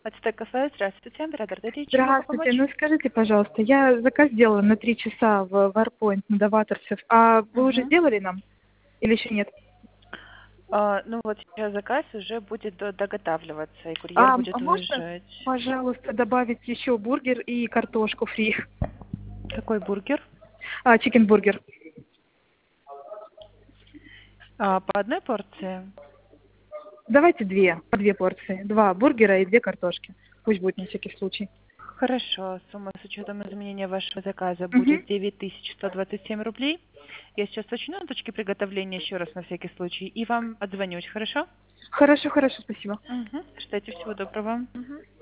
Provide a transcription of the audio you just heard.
Ацтек кафе, здравствуйте, оператор Дарья, чем могу Здравствуйте. помочь? Ну скажите, пожалуйста, я заказ сделала на 3 часа в Warpoint на Доваторцев. А вы уже Мгм. сделали нам? Или еще нет? Ну вот сейчас заказ уже будет доготавливаться, и курьер А будет можно, уезжать. пожалуйста, добавить еще бургер и картошку фри? Какой бургер? Чикенбургер. По одной порции? Давайте по две порции. 2 бургера и 2 картошки. Пусть будет на всякий случай. Хорошо, сумма с учетом изменения вашего заказа Мгм. будет 9127 рублей. Я сейчас уточню на точке приготовления еще раз на всякий случай, и вам отзвонюсь, хорошо? Хорошо, хорошо, спасибо. Угу. Ждайте, всего доброго. Мгм.